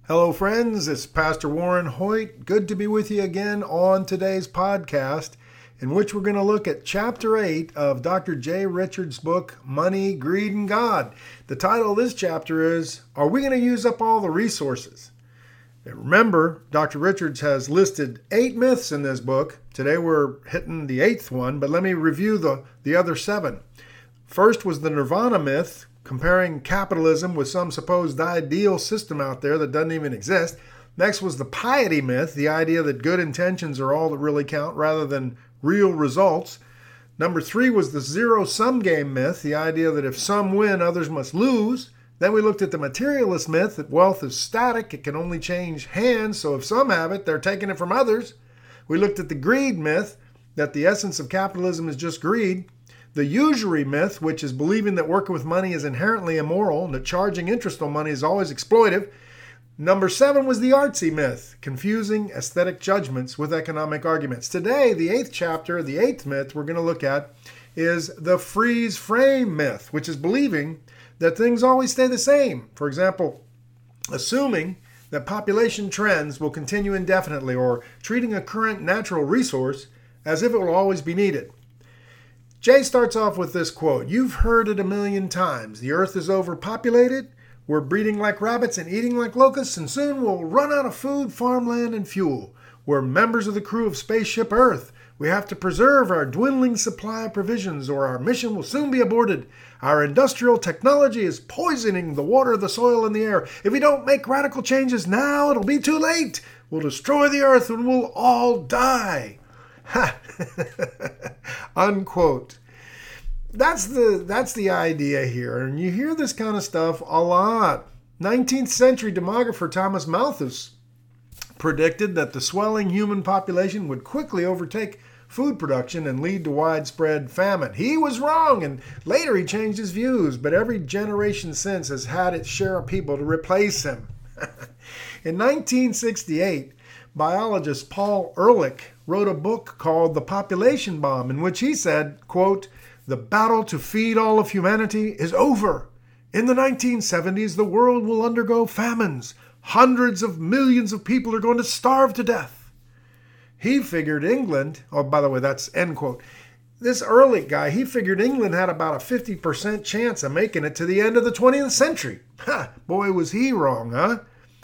Hello, friends. It's Pastor Warren Hoyt. Good to be with you again on today's podcast, in which we're going to look at Chapter 8 of Dr. J. Richards' book, Money, Greed, and God. The title of this chapter is, Are We Going to Use Up All the Resources? And remember, Dr. Richards has listed 8 myths in this book. Today we're hitting the 8th one, but let me review the other 7. First was the Nirvana myth, comparing capitalism with some supposed ideal system out there that doesn't even exist. Next was the piety myth, the idea that good intentions are all that really count rather than real results. Number 3 was the zero-sum game myth, the idea that if some win, others must lose. Then we looked at the materialist myth that wealth is static, it can only change hands, so if some have it, they're taking it from others. We looked at the greed myth, that the essence of capitalism is just greed. The usury myth, which is believing that working with money is inherently immoral and that charging interest on money is always exploitive. Number 7 was the artsy myth, confusing aesthetic judgments with economic arguments. Today, the 8th chapter, the 8th myth we're going to look at is the freeze frame myth, which is believing that things always stay the same. For example, assuming that population trends will continue indefinitely, or treating a current natural resource as if it will always be needed. Jay starts off with this quote, "You've heard it a million times. The earth is overpopulated. We're breeding like rabbits and eating like locusts, and soon we'll run out of food, farmland, and fuel. We're members of the crew of Spaceship Earth. We have to preserve our dwindling supply of provisions, or our mission will soon be aborted. Our industrial technology is poisoning the water, the soil, and the air. If we don't make radical changes now, it'll be too late. We'll destroy the earth and we'll all die." Ha! Unquote. That's the idea here, and you hear this kind of stuff a lot. 19th century demographer Thomas Malthus predicted that the swelling human population would quickly overtake food production and lead to widespread famine. He was wrong, and later he changed his views, but every generation since has had its share of people to replace him. In 1968, biologist Paul Ehrlich wrote a book called The Population Bomb, in which he said, quote, "The battle to feed all of humanity is over. In the 1970s, the world will undergo famines. Hundreds of millions of people are going to starve to death." He figured England, oh, by the way, that's end quote. This Ehrlich guy, he figured England had about a 50% chance of making it to the end of the 20th century. Ha! Boy, was he wrong, huh?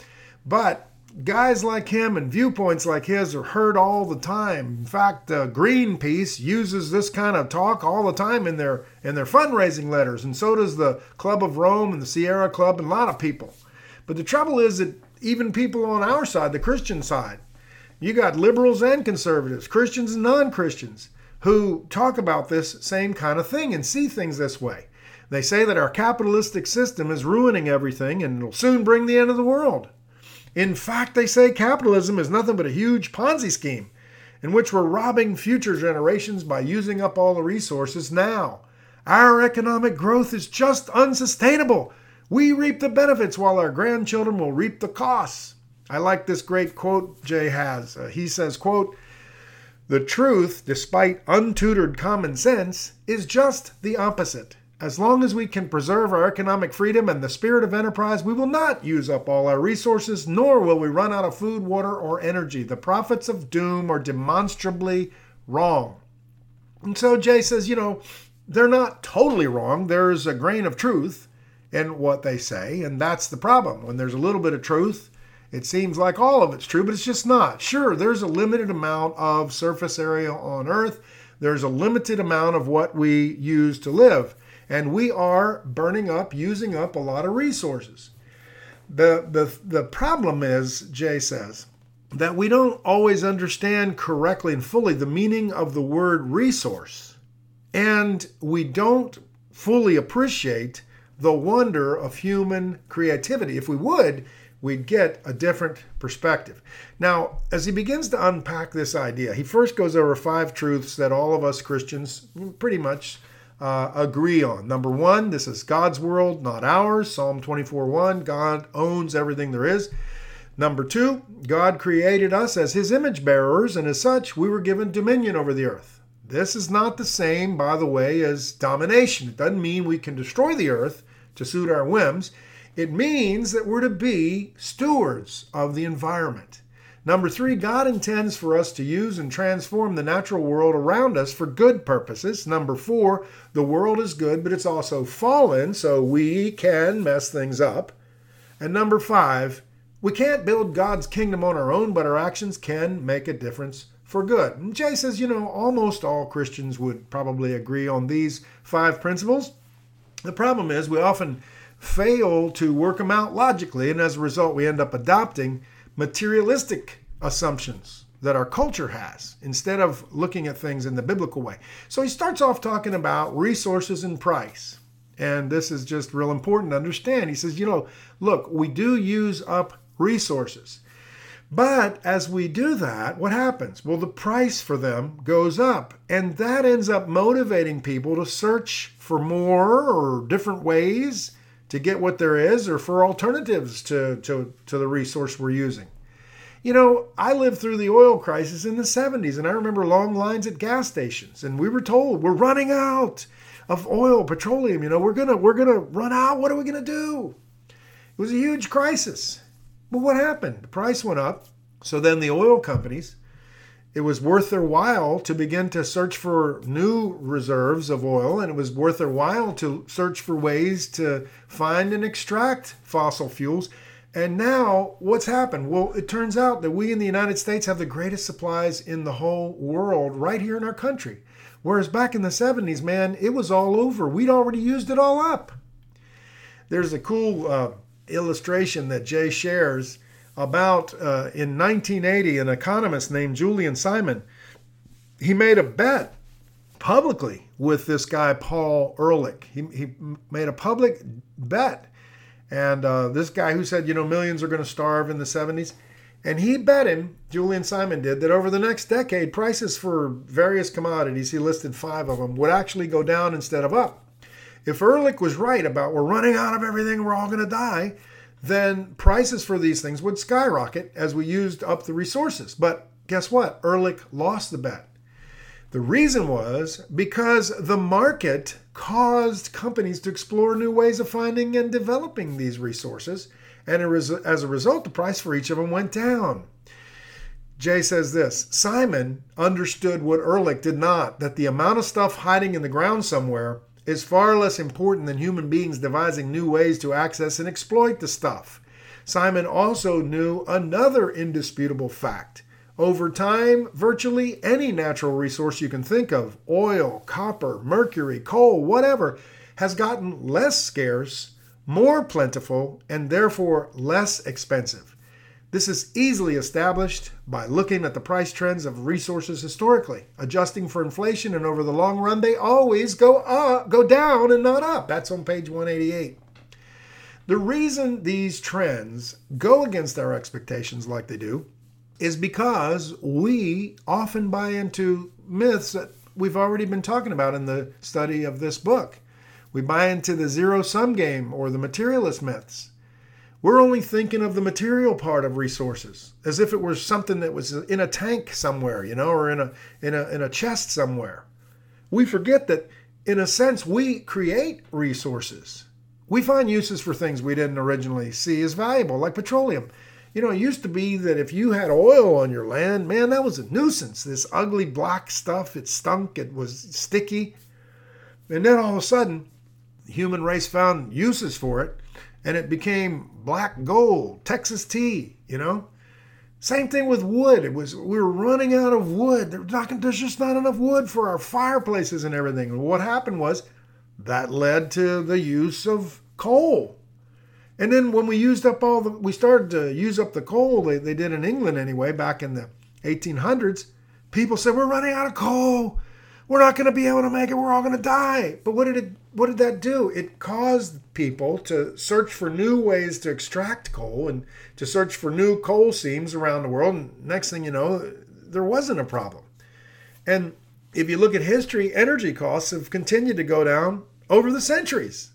But guys like him and viewpoints like his are heard all the time. In fact, Greenpeace uses this kind of talk all the time in their fundraising letters, and so does the Club of Rome and the Sierra Club and a lot of people. But the trouble is that even people on our side, the Christian side, you got liberals and conservatives, Christians and non-Christians, who talk about this same kind of thing and see things this way. They say that our capitalistic system is ruining everything and it'll soon bring the end of the world. In fact, they say capitalism is nothing but a huge Ponzi scheme in which we're robbing future generations by using up all the resources now. Our economic growth is just unsustainable. We reap the benefits while our grandchildren will reap the costs. I like this great quote Jay has. He says, quote, "The truth, despite untutored common sense, is just the opposite. As long as we can preserve our economic freedom and the spirit of enterprise, we will not use up all our resources, nor will we run out of food, water, or energy. The prophets of doom are demonstrably wrong." And so Jay says, they're not totally wrong. There's a grain of truth in what they say, and that's the problem. When there's a little bit of truth, it seems like all of it's true, but it's just not. Sure, there's a limited amount of surface area on Earth. There's a limited amount of what we use to live. And we are burning up, using up a lot of resources. The problem is, Jay says, that we don't always understand correctly and fully the meaning of the word resource. And we don't fully appreciate the wonder of human creativity. If we would, we'd get a different perspective. Now, as he begins to unpack this idea, he first goes over 5 truths that all of us Christians pretty much agree on. Number 1, this is God's world, not ours. Psalm 24:1, God owns everything there is. Number 2, God created us as his image bearers, and as such, we were given dominion over the earth. This is not the same, by the way, as domination. It doesn't mean we can destroy the earth to suit our whims. It means that we're to be stewards of the environment. Number 3, God intends for us to use and transform the natural world around us for good purposes. Number 4, the world is good, but it's also fallen, so we can mess things up. And number 5, we can't build God's kingdom on our own, but our actions can make a difference for good. And Jay says, almost all Christians would probably agree on these 5 principles. The problem is we often fail to work them out logically, and as a result, we end up adopting materialistic assumptions that our culture has instead of looking at things in the biblical way. So he starts off talking about resources and price. And this is just real important to understand. He says, look, we do use up resources. But as we do that, what happens? Well, the price for them goes up. And that ends up motivating people to search for more or different ways to get what there is, or for alternatives to the resource we're using. I lived through the oil crisis in the 70s, and I remember long lines at gas stations, and we were told we're running out of oil, petroleum. We're gonna run out. What are we gonna do? It was a huge crisis. But what happened? The price went up. So then the oil companies, it was worth their while to begin to search for new reserves of oil, and it was worth their while to search for ways to find and extract fossil fuels. And now what's happened? Well, it turns out that we in the United States have the greatest supplies in the whole world right here in our country. Whereas back in the 70s, man, it was all over. We'd already used it all up. There's a cool illustration that Jay shares about in 1980, an economist named Julian Simon, he made a bet publicly with this guy, Paul Ehrlich. He made a public bet. And this guy who said, millions are going to starve in the 70s. And he bet him, Julian Simon did, that over the next decade, prices for various commodities, he listed 5 of them, would actually go down instead of up. If Ehrlich was right about we're running out of everything, we're all going to die, then prices for these things would skyrocket as we used up the resources. But guess what? Ehrlich lost the bet. The reason was because the market caused companies to explore new ways of finding and developing these resources. And as a result, the price for each of them went down. Jay says this, Simon understood what Ehrlich did not, that the amount of stuff hiding in the ground somewhere is far less important than human beings devising new ways to access and exploit the stuff. Simon also knew another indisputable fact. Over time, virtually any natural resource you can think of, oil, copper, mercury, coal, whatever, has gotten less scarce, more plentiful, and therefore less expensive. This is easily established by looking at the price trends of resources historically, adjusting for inflation, and over the long run, they always go down and not up. That's on page 188. The reason these trends go against our expectations like they do is because we often buy into myths that we've already been talking about in the study of this book. We buy into the zero-sum game or the materialist myths. We're only thinking of the material part of resources as if it were something that was in a tank somewhere, or in a chest somewhere. We forget that, in a sense, we create resources. We find uses for things we didn't originally see as valuable, like petroleum. It used to be that if you had oil on your land, man, that was a nuisance. This ugly black stuff, it stunk, it was sticky. And then all of a sudden, the human race found uses for it, and it became black gold, Texas tea, Same thing with wood. We were running out of wood. There's just not enough wood for our fireplaces and everything. And what happened was that led to the use of coal. And then when we started to use up the coal, they did in England anyway, back in the 1800s, people said, we're running out of coal. We're not going to be able to make it. We're all going to die. But what did that do? It caused people to search for new ways to extract coal and to search for new coal seams around the world. And next thing you know, there wasn't a problem. And if you look at history, energy costs have continued to go down over the centuries.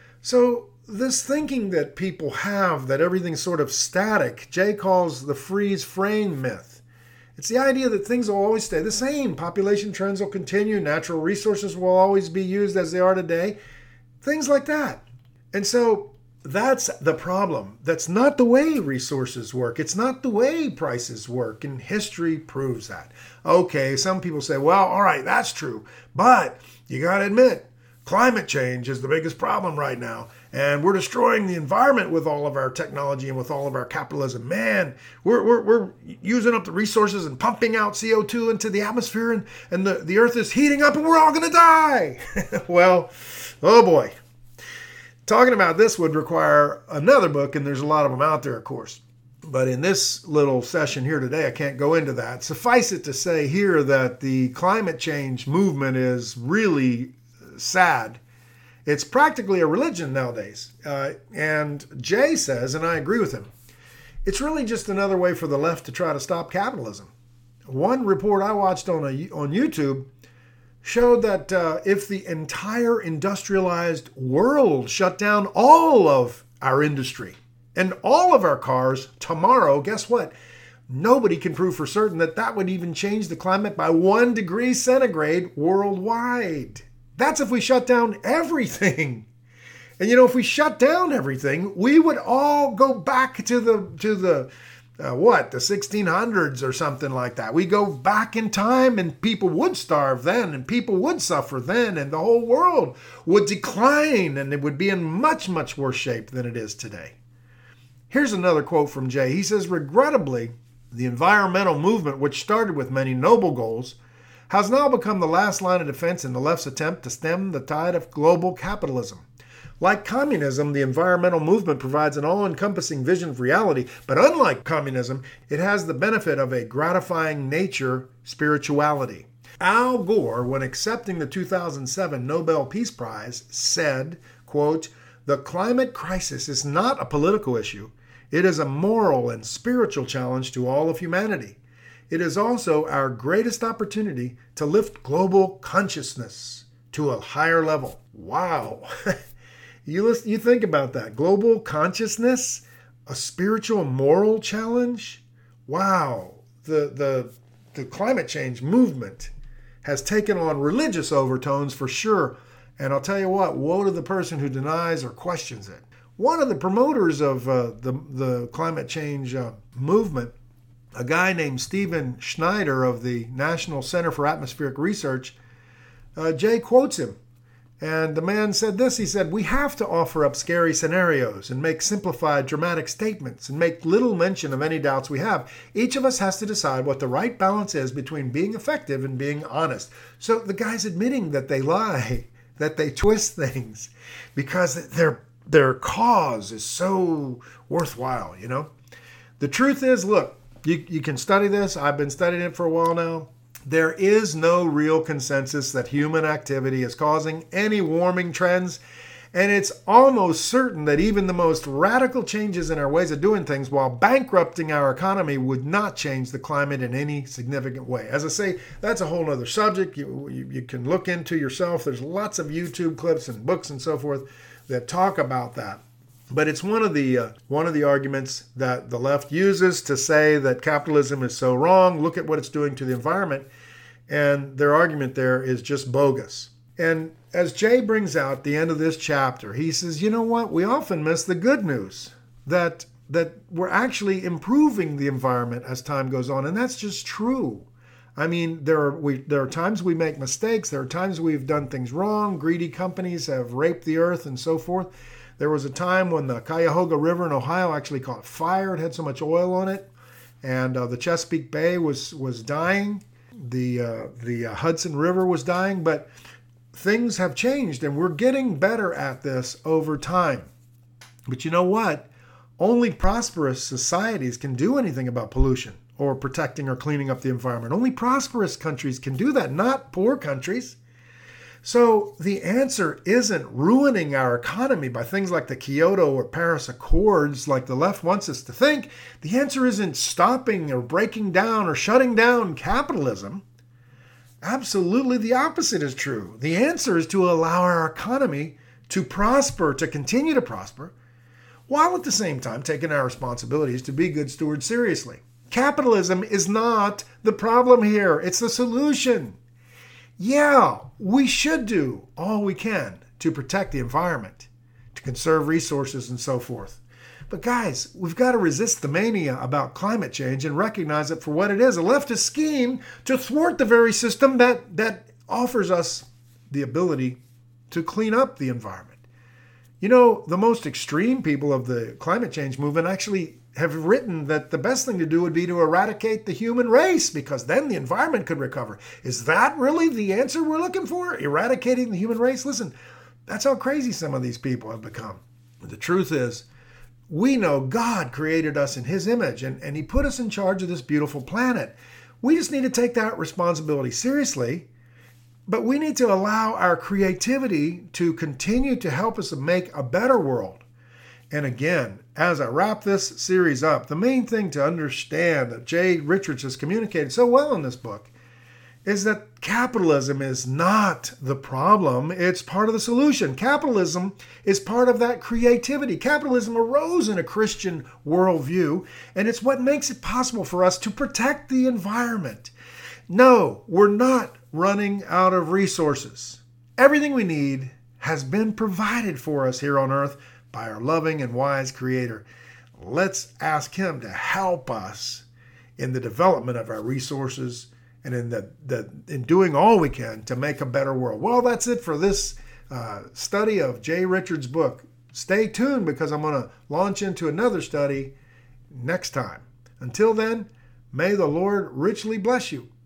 So this thinking that people have that everything's sort of static, Jay calls the freeze frame myth. It's the idea that things will always stay the same. Population trends will continue. Natural resources will always be used as they are today. Things like that. And so That's the problem. That's not the way resources work. It's not the way prices work, and history proves that. Okay, some people say, well, all right, that's true, but you got to admit, climate change is the biggest problem right now, and we're destroying the environment with all of our technology and with all of our capitalism. Man, we're using up the resources and pumping out CO2 into the atmosphere, and the earth is heating up, and we're all going to die. Well, oh boy. Talking about this would require another book, and there's a lot of them out there, of course. But in this little session here today, I can't go into that. Suffice it to say here that the climate change movement is really sad. It's practically a religion nowadays. And Jay says, and I agree with him, it's really just another way for the left to try to stop capitalism. One report I watched on YouTube showed that if the entire industrialized world shut down all of our industry and all of our cars tomorrow, guess what? Nobody can prove for certain that that would even change the climate by 1 degree centigrade worldwide. That's if we shut down everything. And if we shut down everything, we would all go back to the 1600s or something like that. We go back in time, and people would starve then, and people would suffer then, and the whole world would decline, and it would be in much, much worse shape than it is today. Here's another quote from Jay. He says, regrettably, the environmental movement, which started with many noble goals, has now become the last line of defense in the left's attempt to stem the tide of global capitalism. Like communism, the environmental movement provides an all-encompassing vision of reality, but unlike communism, it has the benefit of a gratifying nature spirituality. Al Gore, when accepting the 2007 Nobel Peace Prize, said, quote, "The climate crisis is not a political issue. It is a moral and spiritual challenge to all of humanity. It is also our greatest opportunity to lift global consciousness to a higher level." Wow. You think about that. Global consciousness, a spiritual moral challenge. Wow. The climate change movement has taken on religious overtones for sure. And I'll tell you what, woe to the person who denies or questions it. One of the promoters of the climate change movement, a guy named Stephen Schneider of the National Center for Atmospheric Research, Jay quotes him. And the man said this, he said, "We have to offer up scary scenarios and make simplified, dramatic statements and make little mention of any doubts we have. Each of us has to decide what the right balance is between being effective and being honest." So the guy's admitting that they lie, that they twist things because their cause is so worthwhile, The truth is, look, you can study this. I've been studying it for a while now. There is no real consensus that human activity is causing any warming trends, and it's almost certain that even the most radical changes in our ways of doing things while bankrupting our economy would not change the climate in any significant way. As I say, that's a whole other subject you can look into yourself. There's lots of YouTube clips and books and so forth that talk about that. But it's one of the arguments that the left uses to say that capitalism is so wrong. Look at what it's doing to the environment. And their argument there is just bogus. And as Jay brings out the end of this chapter, he says, you know what? We often miss the good news that we're actually improving the environment as time goes on. And that's just true. I mean, there are times we make mistakes. There are times we've done things wrong. Greedy companies have raped the earth and so forth. There was a time when the Cuyahoga River in Ohio actually caught fire. It had so much oil on it. And the Chesapeake Bay was dying. The Hudson River was dying. But things have changed, and we're getting better at this over time. But you know what? Only prosperous societies can do anything about pollution or protecting or cleaning up the environment. Only prosperous countries can do that, not poor countries. So the answer isn't ruining our economy by things like the Kyoto or Paris Accords like the left wants us to think. The answer isn't stopping or breaking down or shutting down capitalism. Absolutely the opposite is true. The answer is to allow our economy to prosper, to continue to prosper, while at the same time taking our responsibilities to be good stewards seriously. Capitalism is not the problem here. It's the solution. Yeah, we should do all we can to protect the environment, to conserve resources, and so forth. But guys, we've got to resist the mania about climate change and recognize it for what it is, a leftist scheme to thwart the very system that offers us the ability to clean up the environment. You know, the most extreme people of the climate change movement actually have written that the best thing to do would be to eradicate the human race, because then the environment could recover. Is that really the answer we're looking for? Eradicating the human race? Listen, that's how crazy some of these people have become. The truth is, we know God created us in His image, and He put us in charge of this beautiful planet. We just need to take that responsibility seriously, but we need to allow our creativity to continue to help us make a better world. And again, as I wrap this series up, the main thing to understand that Jay Richards has communicated so well in this book is that capitalism is not the problem. It's part of the solution. Capitalism is part of that creativity. Capitalism arose in a Christian worldview, and it's what makes it possible for us to protect the environment. No, we're not running out of resources. Everything we need has been provided for us here on earth by our loving and wise Creator. Let's ask Him to help us in the development of our resources and in doing all we can to make a better world. Well, that's it for this study of Jay Richards' book. Stay tuned, because I'm going to launch into another study next time. Until then, may the Lord richly bless you.